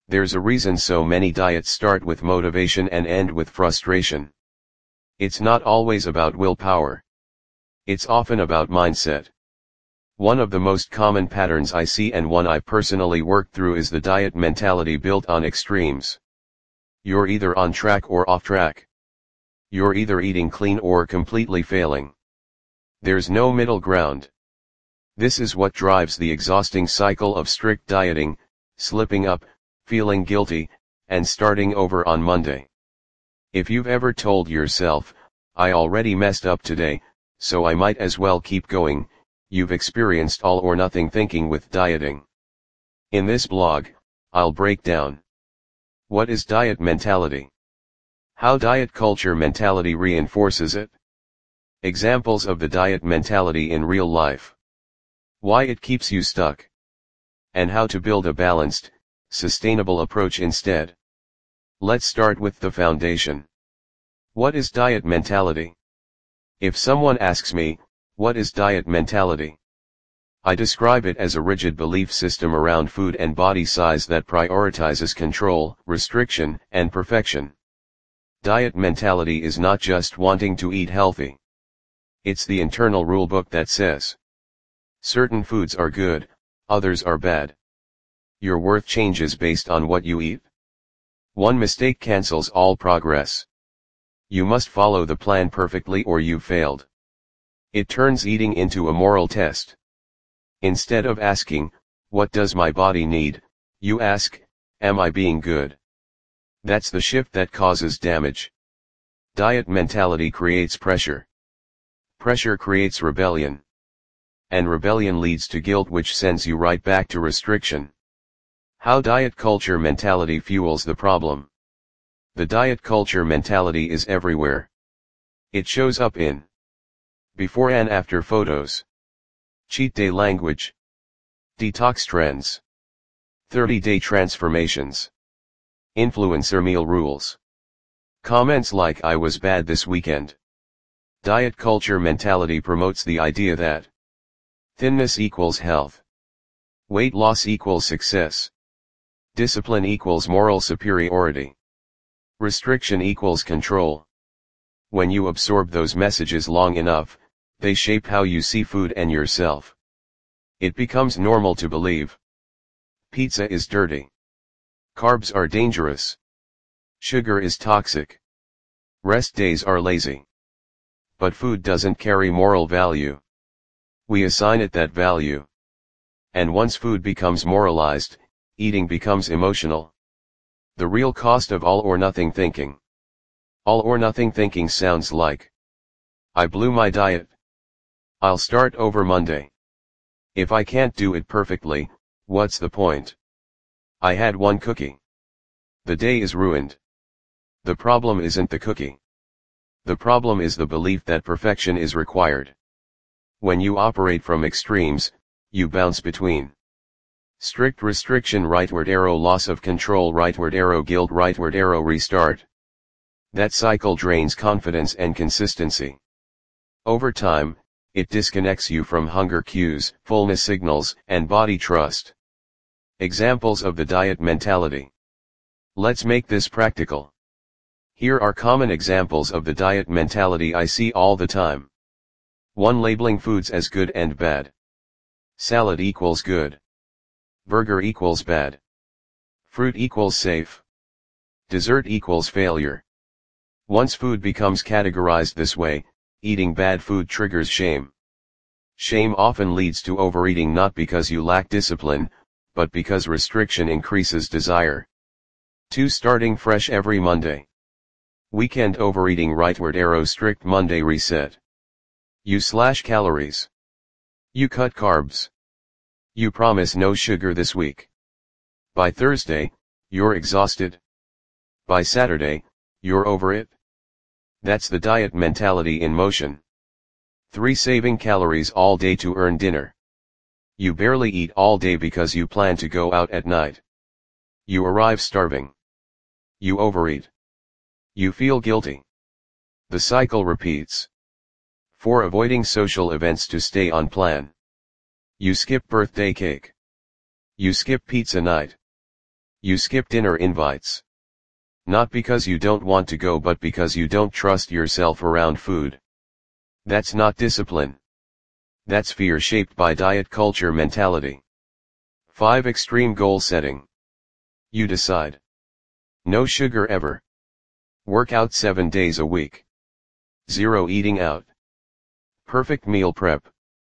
There's a reason so many diets start with motivation and end with frustration. It's not always about willpower. It's often about mindset. One of the most common patterns I see and one I personally worked through is the diet mentality built on extremes. You're either on track or off track. You're either eating clean or completely failing. There's no middle ground. This is what drives the exhausting cycle of strict dieting, slipping up, feeling guilty, and starting over on Monday. If you've ever told yourself, I already messed up today, so I might as well keep going, you've experienced all or nothing thinking with dieting. In this blog, I'll break down what is diet mentality, how diet culture mentality reinforces it, examples of the diet mentality in real life, why it keeps you stuck, and how to build a balanced, sustainable approach instead. Let's start with the foundation. What is diet mentality? If someone asks me, what is diet mentality? I describe it as a rigid belief system around food and body size that prioritizes control, restriction, and perfection. Diet mentality is not just wanting to eat healthy. It's the internal rulebook that says certain foods are good, others are bad. Your worth changes based on what you eat. One mistake cancels all progress. You must follow the plan perfectly or you've failed. It turns eating into a moral test. Instead of asking, what does my body need, you ask, am I being good? That's the shift that causes damage. Diet mentality creates pressure. Pressure creates rebellion. And rebellion leads to guilt, which sends you right back to restriction. How diet culture mentality fuels the problem. The diet culture mentality is everywhere. It shows up in before and after photos, cheat day language, detox trends, 30-day transformations, influencer meal rules, comments like I was bad this weekend. Diet culture mentality promotes the idea that thinness equals health, weight loss equals success, discipline equals moral superiority, restriction equals control. When you absorb those messages long enough, they shape how you see food and yourself. It becomes normal to believe pizza is dirty, carbs are dangerous, sugar is toxic, rest days are lazy. But food doesn't carry moral value. We assign it that value. And once food becomes moralized, eating becomes emotional. The real cost of all or nothing thinking. All or nothing thinking sounds like, I blew my diet. I'll start over Monday. If I can't do it perfectly, what's the point? I had one cookie. The day is ruined. The problem isn't the cookie. The problem is the belief that perfection is required. When you operate from extremes, you bounce between strict restriction, rightward arrow, loss of control, rightward arrow, guilt, rightward arrow, restart. That cycle drains confidence and consistency. Over time, it disconnects you from hunger cues, fullness signals, and body trust. Examples of the diet mentality. Let's make this practical. Here are common examples of the diet mentality I see all the time. 1. Labeling foods as good and bad. Salad equals good. Burger equals bad. Fruit equals safe. Dessert equals failure. Once food becomes categorized this way, eating bad food triggers shame. Shame often leads to overeating, not because you lack discipline, but because restriction increases desire. 2. Starting fresh every Monday. Weekend overeating, rightward arrow, strict Monday reset. You slash calories. You cut carbs. You promise no sugar this week. By Thursday, you're exhausted. By Saturday, you're over it. That's the diet mentality in motion. 3. Saving calories all day to earn dinner. You barely eat all day because you plan to go out at night. You arrive starving. You overeat. You feel guilty. The cycle repeats. 4. Avoiding social events to stay on plan. You skip birthday cake. You skip pizza night. You skip dinner invites. Not because you don't want to go but because you don't trust yourself around food. That's not discipline. That's fear shaped by diet culture mentality. 5. Extreme goal setting. You decide. No sugar ever. Work out 7 days a week. 0 eating out. Perfect meal prep.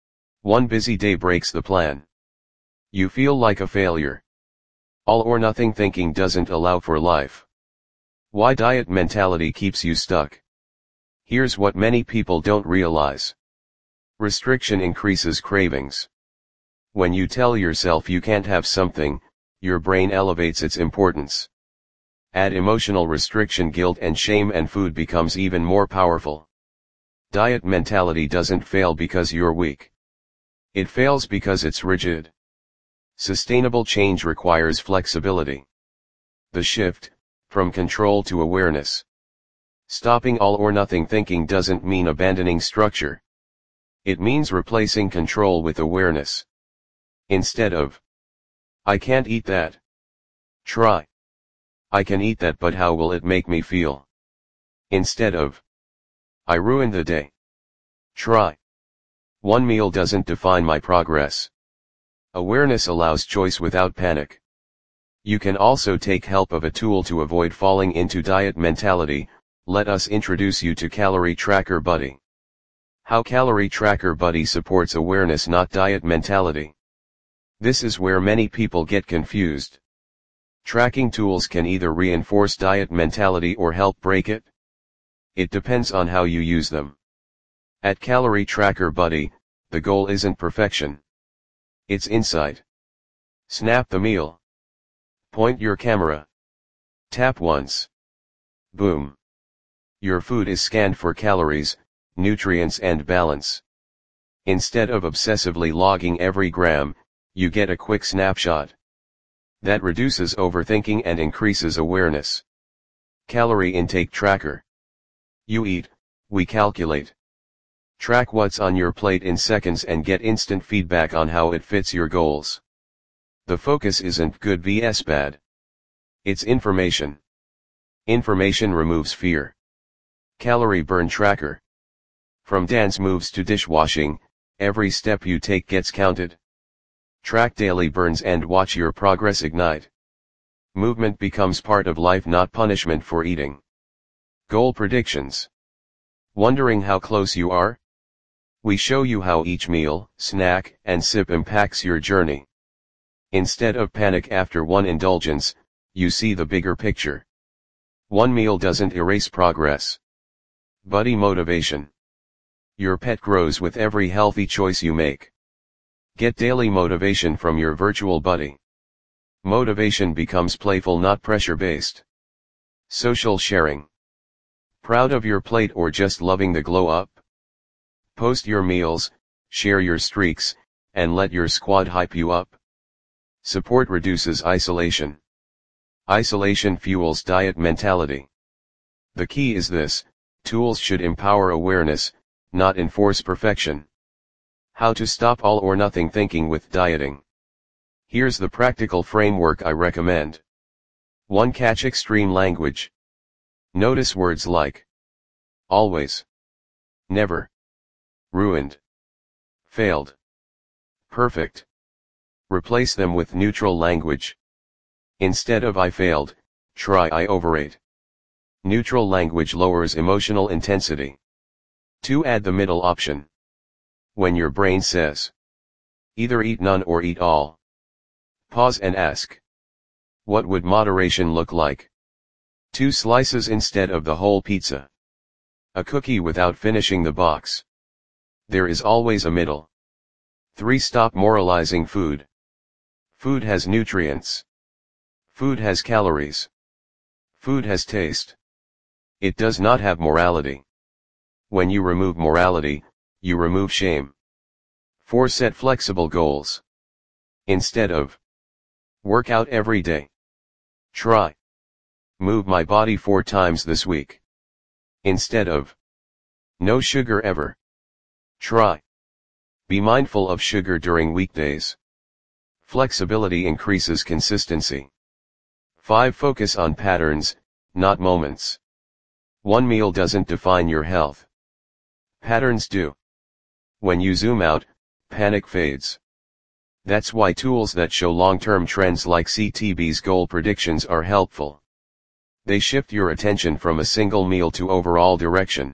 One busy day breaks the plan. You feel like a failure. All or nothing thinking doesn't allow for life. Why diet mentality keeps you stuck. Here's what many people don't realize. Restriction increases cravings. When you tell yourself you can't have something, your brain elevates its importance. Add emotional restriction, guilt and shame, and food becomes even more powerful. Diet mentality doesn't fail because you're weak. It fails because it's rigid. Sustainable change requires flexibility. The shift, from control to awareness. Stopping all or nothing thinking doesn't mean abandoning structure. It means replacing control with awareness. Instead of, I can't eat that. Try, I can eat that, but how will it make me feel? Instead of, I ruined the day. Try, one meal doesn't define my progress. Awareness allows choice without panic. You can also take help of a tool to avoid falling into diet mentality. Let us introduce you to Calorie Tracker Buddy. How Calorie Tracker Buddy supports awareness, not diet mentality. This is where many people get confused. Tracking tools can either reinforce diet mentality or help break it. It depends on how you use them. At Calorie Tracker Buddy, the goal isn't perfection. It's insight. Snap the meal. Point your camera. Tap once. Boom. Your food is scanned for calories, nutrients and balance. Instead of obsessively logging every gram, you get a quick snapshot. That reduces overthinking and increases awareness. Calorie Intake Tracker. You eat, we calculate. Track what's on your plate in seconds and get instant feedback on how it fits your goals. The focus isn't good vs bad. It's information. Information removes fear. Calorie Burn Tracker. From dance moves to dishwashing, every step you take gets counted. Track daily burns and watch your progress ignite. Movement becomes part of life, not punishment for eating. Goal Predictions. Wondering how close you are? We show you how each meal, snack, and sip impacts your journey. Instead of panic after one indulgence, you see the bigger picture. One meal doesn't erase progress. Buddy Motivation. Your pet grows with every healthy choice you make. Get daily motivation from your virtual buddy. Motivation becomes playful, not pressure-based. Social sharing. Proud of your plate or just loving the glow up? Post your meals, share your streaks, and let your squad hype you up. Support reduces isolation. Isolation fuels diet mentality. The key is this: tools should empower awareness, not enforce perfection. How to stop all or nothing thinking with dieting. Here's the practical framework I recommend. 1. Catch extreme language. Notice words like always, never, ruined, failed, perfect. Replace them with neutral language. Instead of I failed, try I overate. Neutral language lowers emotional intensity. 2. Add the middle option. When your brain says, either eat none or eat all, pause and ask, what would moderation look like? 2 slices instead of the whole pizza. A cookie without finishing the box. There is always a middle. 3. Stop moralizing food. Food has nutrients. Food has calories. Food has taste. It does not have morality. When you remove morality, you remove shame. 4. Set flexible goals. Instead of work out every day, try move my body 4 times this week. Instead of no sugar ever, try be mindful of sugar during weekdays. Flexibility increases consistency. 5. Focus on patterns, not moments. One meal doesn't define your health. Patterns do. When you zoom out, panic fades. That's why tools that show long-term trends like CTB's goal predictions are helpful. They shift your attention from a single meal to overall direction.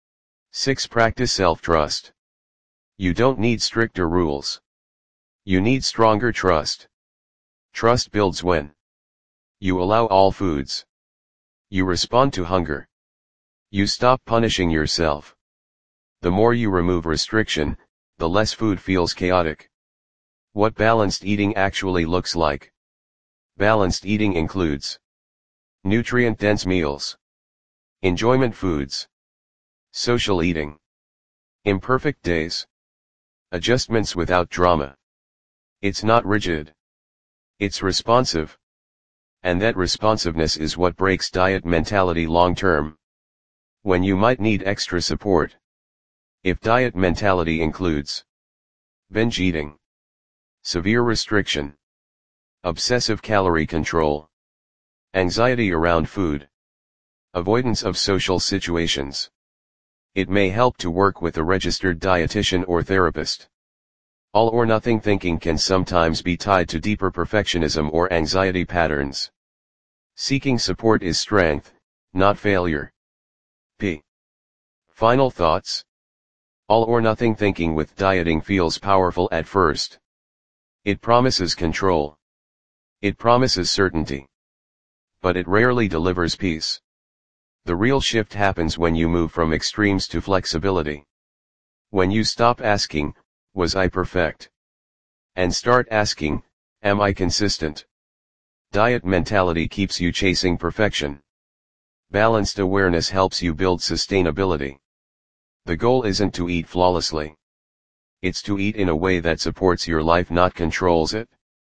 6. Practice self-trust. You don't need stricter rules. You need stronger trust. Trust builds when you allow all foods. You respond to hunger. You stop punishing yourself. The more you remove restriction, the less food feels chaotic. What balanced eating actually looks like. Balanced eating includes nutrient-dense meals, enjoyment foods, social eating, imperfect days, adjustments without drama. It's not rigid. It's responsive. And that responsiveness is what breaks diet mentality long-term. When you might need extra support. If diet mentality includes binge eating, severe restriction, obsessive calorie control, anxiety around food, avoidance of social situations, it may help to work with a registered dietitian or therapist. All or nothing thinking can sometimes be tied to deeper perfectionism or anxiety patterns. Seeking support is strength, not failure. P. Final thoughts. All or nothing thinking with dieting feels powerful at first. It promises control. It promises certainty. But it rarely delivers peace. The real shift happens when you move from extremes to flexibility. When you stop asking, was I perfect? And start asking, am I consistent? Diet mentality keeps you chasing perfection. Balanced awareness helps you build sustainability. The goal isn't to eat flawlessly. It's to eat in a way that supports your life, not controls it.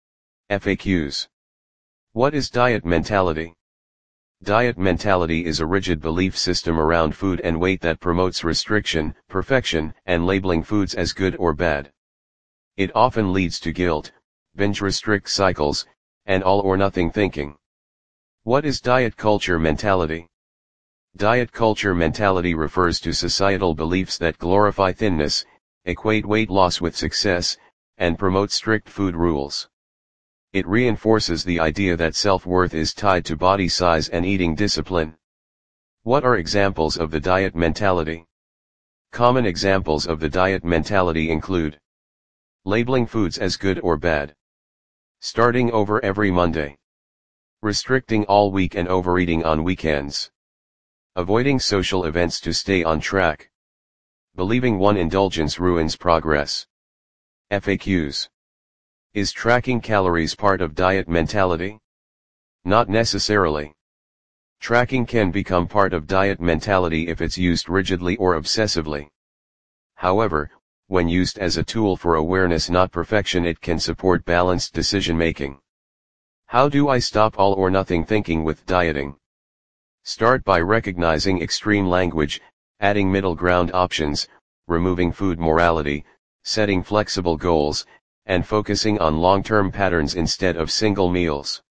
FAQs. What is diet mentality? Diet mentality is a rigid belief system around food and weight that promotes restriction, perfection, and labeling foods as good or bad. It often leads to guilt, binge restrict cycles, and all or nothing thinking. What is diet culture mentality? Diet culture mentality refers to societal beliefs that glorify thinness, equate weight loss with success, and promote strict food rules. It reinforces the idea that self-worth is tied to body size and eating discipline. What are examples of the diet mentality? Common examples of the diet mentality include labeling foods as good or bad, starting over every Monday, restricting all week and overeating on weekends, avoiding social events to stay on track, believing one indulgence ruins progress. FAQs. Is tracking calories part of diet mentality? Not necessarily. Tracking can become part of diet mentality if it's used rigidly or obsessively. However, when used as a tool for awareness, not perfection, it can support balanced decision-making. How do I stop all or nothing thinking with dieting? Start by recognizing extreme language, adding middle ground options, removing food morality, setting flexible goals, and focusing on long-term patterns instead of single meals.